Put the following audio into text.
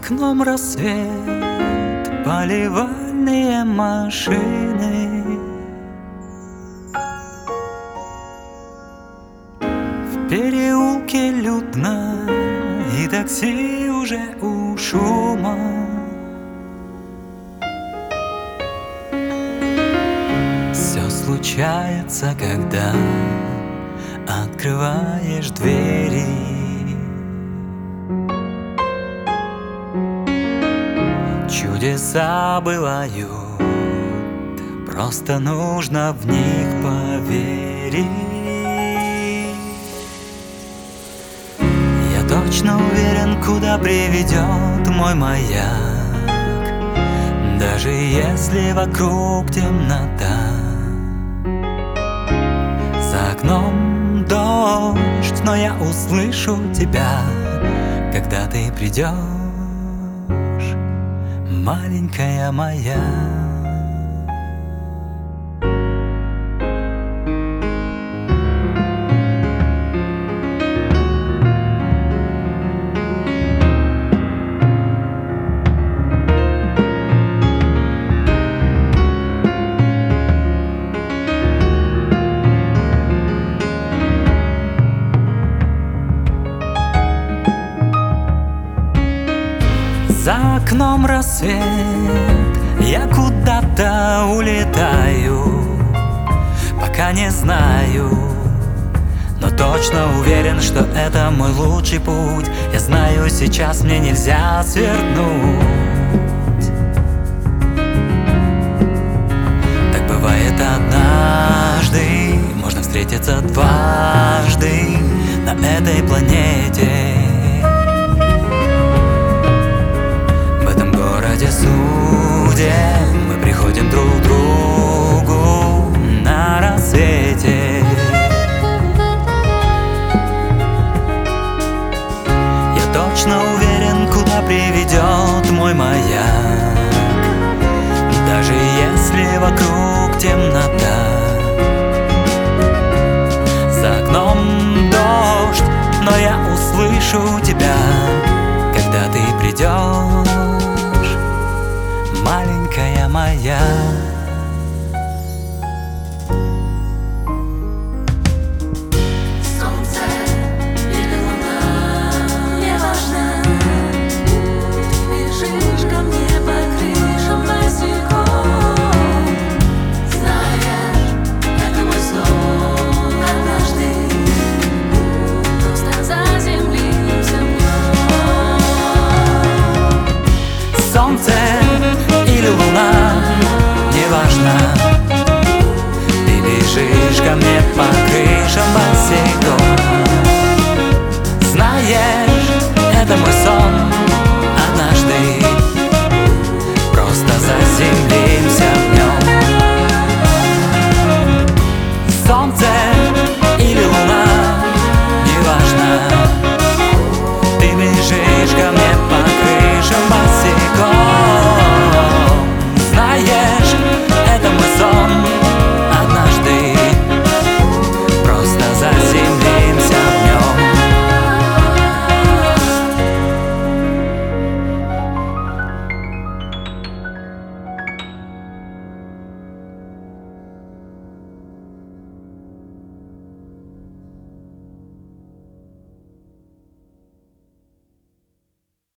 окном рассвет, поливальные машины. В переулке людно, и такси уже у шума. Все случается, когда открываешь двери. Чудеса бывают, просто нужно в них поверить. Я точно уверен, куда приведет мой маяк, даже если вокруг темнота. За окном дождь, но я услышу тебя, когда ты придешь, маленькая моя. За окном рассвет, я куда-то улетаю, пока не знаю, но точно уверен, что это мой лучший путь. Я знаю, сейчас мне нельзя свернуть. Так бывает однажды, можно встретиться дважды на этой планете. Мы приходим друг к другу на рассвете. Я точно уверен, куда приведет мой маяк, даже если вокруг темнота. За окном дождь, но я услышу тебя, когда ты придешь, маленькая моя. Солнце или луна, неважно, ты бежишь ко мне по крышам босиком. Знаешь, это мой сон однажды, просто заземлимся в нем. Солнце или луна, неважно, ты бежишь ко мне по крышам босиком. Знаешь, это мой сон однажды, просто заземлимся в нем. Солнце